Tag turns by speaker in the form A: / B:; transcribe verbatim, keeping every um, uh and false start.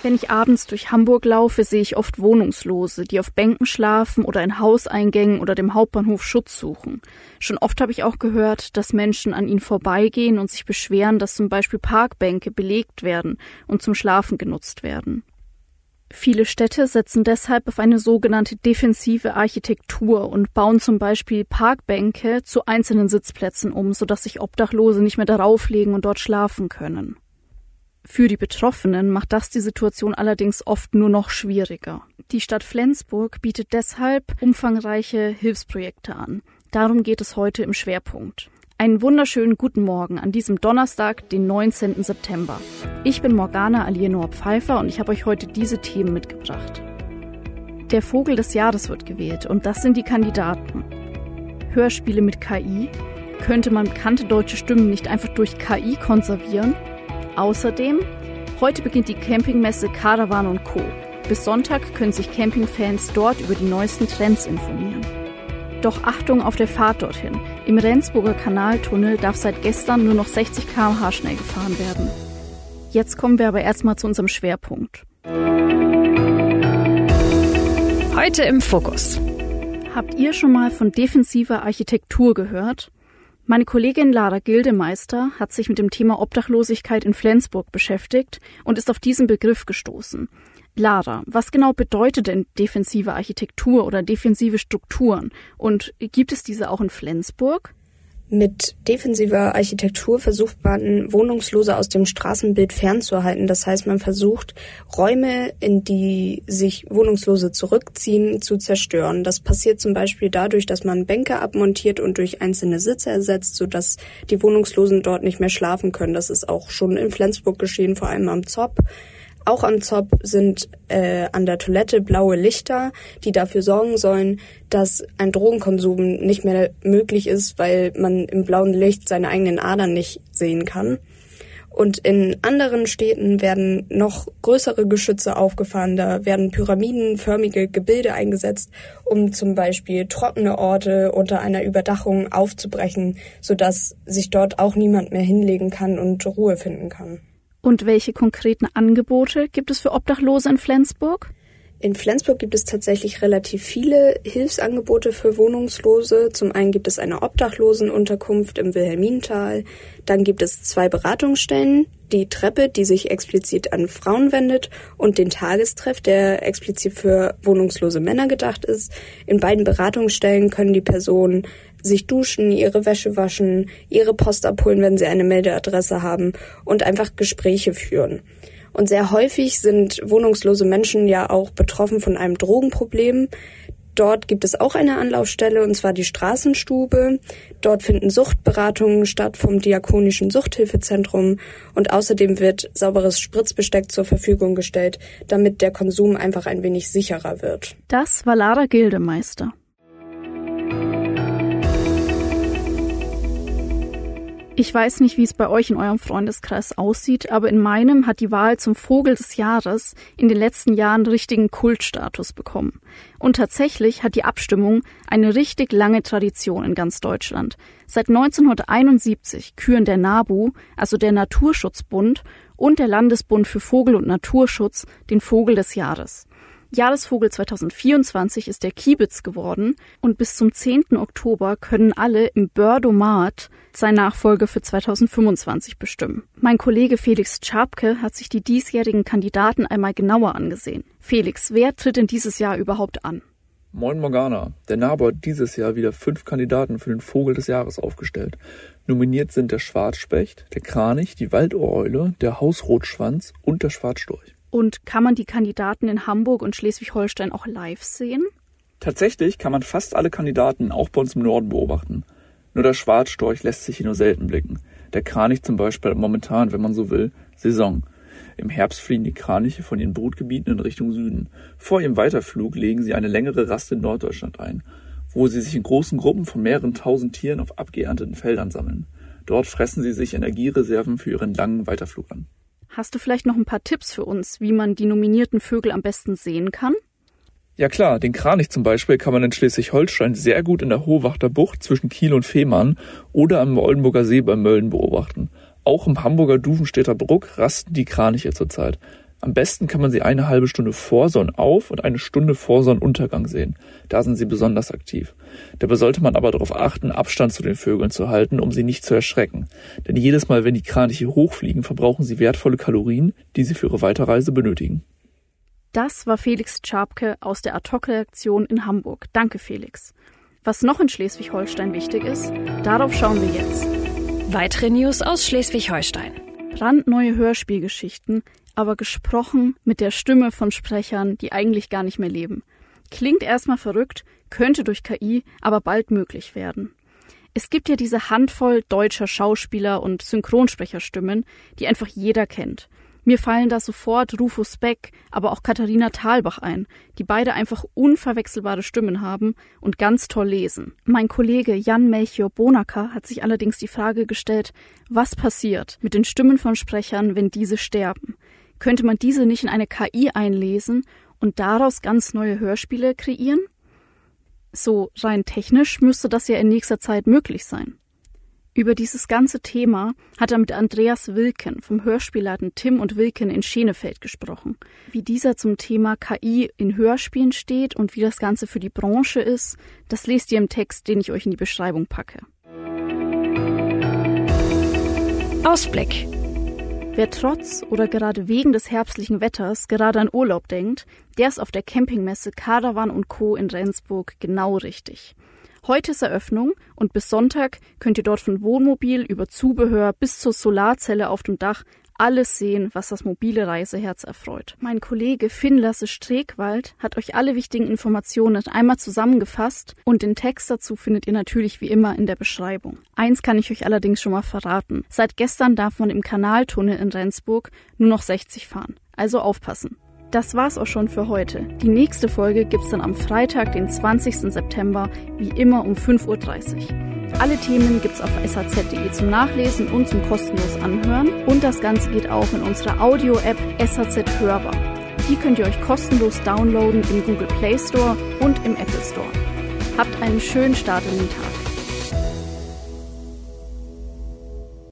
A: Wenn ich abends durch Hamburg laufe, sehe ich oft Wohnungslose, die auf Bänken schlafen oder in Hauseingängen oder dem Hauptbahnhof Schutz suchen. Schon oft habe ich auch gehört, dass Menschen an ihnen vorbeigehen und sich beschweren, dass zum Beispiel Parkbänke belegt werden und zum Schlafen genutzt werden. Viele Städte setzen deshalb auf eine sogenannte defensive Architektur und bauen zum Beispiel Parkbänke zu einzelnen Sitzplätzen um, sodass sich Obdachlose nicht mehr darauf legen und dort schlafen können. Für die Betroffenen macht das die Situation allerdings oft nur noch schwieriger. Die Stadt Flensburg bietet deshalb umfangreiche Hilfsprojekte an. Darum geht es heute im Schwerpunkt. Einen wunderschönen guten Morgen an diesem Donnerstag, den neunzehnten September. Ich bin Morgana Alienor Pfeiffer und ich habe euch heute diese Themen mitgebracht. Der Vogel des Jahres wird gewählt und das sind die Kandidaten. Hörspiele mit K I? Könnte man bekannte deutsche Stimmen nicht einfach durch K I konservieren? Außerdem, heute beginnt die Campingmesse Caravan und Co. Bis Sonntag können sich Campingfans dort über die neuesten Trends informieren. Doch Achtung auf der Fahrt dorthin. Im Rendsburger Kanaltunnel darf seit gestern nur noch sechzig Kilometer pro Stunde schnell gefahren werden. Jetzt kommen wir aber erstmal zu unserem Schwerpunkt.
B: Heute im Fokus.
A: Habt ihr schon mal von defensiver Architektur gehört? Meine Kollegin Lara Gildemeister hat sich mit dem Thema Obdachlosigkeit in Flensburg beschäftigt und ist auf diesen Begriff gestoßen. Lara, was genau bedeutet denn defensive Architektur oder defensive Strukturen? Und gibt es diese auch in Flensburg?
C: Mit defensiver Architektur versucht man, Wohnungslose aus dem Straßenbild fernzuhalten. Das heißt, man versucht, Räume, in die sich Wohnungslose zurückziehen, zu zerstören. Das passiert zum Beispiel dadurch, dass man Bänke abmontiert und durch einzelne Sitze ersetzt, sodass die Wohnungslosen dort nicht mehr schlafen können. Das ist auch schon in Flensburg geschehen, vor allem am Zopp. Auch am Zopp sind äh, an der Toilette blaue Lichter, die dafür sorgen sollen, dass ein Drogenkonsum nicht mehr möglich ist, weil man im blauen Licht seine eigenen Adern nicht sehen kann. Und in anderen Städten werden noch größere Geschütze aufgefahren, da werden pyramidenförmige Gebilde eingesetzt, um zum Beispiel trockene Orte unter einer Überdachung aufzubrechen, sodass sich dort auch niemand mehr hinlegen kann und Ruhe finden kann.
A: Und welche konkreten Angebote gibt es für Obdachlose in Flensburg?
C: In Flensburg gibt es tatsächlich relativ viele Hilfsangebote für Wohnungslose. Zum einen gibt es eine Obdachlosenunterkunft im Wilhelminental. Dann gibt es zwei Beratungsstellen, die Treppe, die sich explizit an Frauen wendet, und den Tagestreff, der explizit für wohnungslose Männer gedacht ist. In beiden Beratungsstellen können die Personen sich duschen, ihre Wäsche waschen, ihre Post abholen, wenn sie eine Meldeadresse haben, und einfach Gespräche führen. Und sehr häufig sind wohnungslose Menschen ja auch betroffen von einem Drogenproblem. Dort gibt es auch eine Anlaufstelle, und zwar die Straßenstube. Dort finden Suchtberatungen statt vom Diakonischen Suchthilfezentrum, und außerdem wird sauberes Spritzbesteck zur Verfügung gestellt, damit der Konsum einfach ein wenig sicherer wird.
A: Das war Lara Gildemeister. Ich weiß nicht, wie es bei euch in eurem Freundeskreis aussieht, aber in meinem hat die Wahl zum Vogel des Jahres in den letzten Jahren richtigen Kultstatus bekommen. Und tatsächlich hat die Abstimmung eine richtig lange Tradition in ganz Deutschland. Seit neunzehnhunderteinundsiebzig küren der NABU, also der Naturschutzbund, und der Landesbund für Vogel- und Naturschutz den Vogel des Jahres. Jahresvogel zweitausendvierundzwanzig ist der Kiebitz geworden und bis zum zehnten Oktober können alle im Bördomat seinen Nachfolger für zweitausendfünfundzwanzig bestimmen. Mein Kollege Felix Czapke hat sich die diesjährigen Kandidaten einmal genauer angesehen. Felix, wer tritt denn dieses Jahr überhaupt an?
D: Moin Morgana, der NABU hat dieses Jahr wieder fünf Kandidaten für den Vogel des Jahres aufgestellt. Nominiert sind der Schwarzspecht, der Kranich, die Waldohreule, der Hausrotschwanz und der Schwarzstorch.
A: Und kann man die Kandidaten in Hamburg und Schleswig-Holstein auch live sehen?
D: Tatsächlich kann man fast alle Kandidaten auch bei uns im Norden beobachten. Nur der Schwarzstorch lässt sich hier nur selten blicken. Der Kranich zum Beispiel hat momentan, wenn man so will, Saison. Im Herbst fliegen die Kraniche von ihren Brutgebieten in Richtung Süden. Vor ihrem Weiterflug legen sie eine längere Rast in Norddeutschland ein, wo sie sich in großen Gruppen von mehreren tausend Tieren auf abgeernteten Feldern sammeln. Dort fressen sie sich Energiereserven für ihren langen Weiterflug an.
A: Hast du vielleicht noch ein paar Tipps für uns, wie man die nominierten Vögel am besten sehen kann?
D: Ja klar, den Kranich zum Beispiel kann man in Schleswig-Holstein sehr gut in der Hohwachter Bucht zwischen Kiel und Fehmarn oder am Oldenburger See bei Mölln beobachten. Auch im Hamburger Duvenstädter Bruck rasten die Kraniche zurzeit. Am besten kann man sie eine halbe Stunde vor Sonnenauf- und eine Stunde vor Sonnenuntergang sehen. Da sind sie besonders aktiv. Dabei sollte man aber darauf achten, Abstand zu den Vögeln zu halten, um sie nicht zu erschrecken. Denn jedes Mal, wenn die Kraniche hochfliegen, verbrauchen sie wertvolle Kalorien, die sie für ihre Weiterreise benötigen.
A: Das war Felix Czapke aus der Ad-Hoc-Redaktion in Hamburg. Danke, Felix. Was noch in Schleswig-Holstein wichtig ist, darauf schauen wir jetzt.
B: Weitere News aus Schleswig-Holstein.
A: Brandneue Hörspielgeschichten, aber gesprochen mit der Stimme von Sprechern, die eigentlich gar nicht mehr leben. Klingt erstmal verrückt, könnte durch K I aber bald möglich werden. Es gibt ja diese Handvoll deutscher Schauspieler und Synchronsprecherstimmen, die einfach jeder kennt. Mir fallen da sofort Rufus Beck, aber auch Katharina Thalbach ein, die beide einfach unverwechselbare Stimmen haben und ganz toll lesen. Mein Kollege Jan Melchior Bonacker hat sich allerdings die Frage gestellt, was passiert mit den Stimmen von Sprechern, wenn diese sterben? Könnte man diese nicht in eine K I einlesen und daraus ganz neue Hörspiele kreieren? So rein technisch müsste das ja in nächster Zeit möglich sein. Über dieses ganze Thema hat er mit Andreas Wilken vom Hörspielladen Tim und Wilken in Schenefeld gesprochen. Wie dieser zum Thema K I in Hörspielen steht und wie das Ganze für die Branche ist, das lest ihr im Text, den ich euch in die Beschreibung packe.
B: Ausblick.
A: Wer trotz oder gerade wegen des herbstlichen Wetters gerade an Urlaub denkt, der ist auf der Campingmesse Caravan und Co. in Rendsburg genau richtig. Heute ist Eröffnung und bis Sonntag könnt ihr dort von Wohnmobil über Zubehör bis zur Solarzelle auf dem Dach alles sehen, was das mobile Reiseherz erfreut. Mein Kollege Finn Lasse Stregwald hat euch alle wichtigen Informationen einmal zusammengefasst und den Text dazu findet ihr natürlich wie immer in der Beschreibung. Eins kann ich euch allerdings schon mal verraten. Seit gestern darf man im Kanaltunnel in Rendsburg nur noch sechzig fahren. Also aufpassen. Das war's auch schon für heute. Die nächste Folge gibt's dann am Freitag, den zwanzigsten September, wie immer um fünf Uhr dreißig. Alle Themen gibt's auf s h z punkt d e zum Nachlesen und zum kostenlos Anhören. Und das Ganze geht auch in unserer Audio-App S H Z Hörbar. Die könnt ihr euch kostenlos downloaden im Google Play Store und im Apple Store. Habt einen schönen Start in den Tag.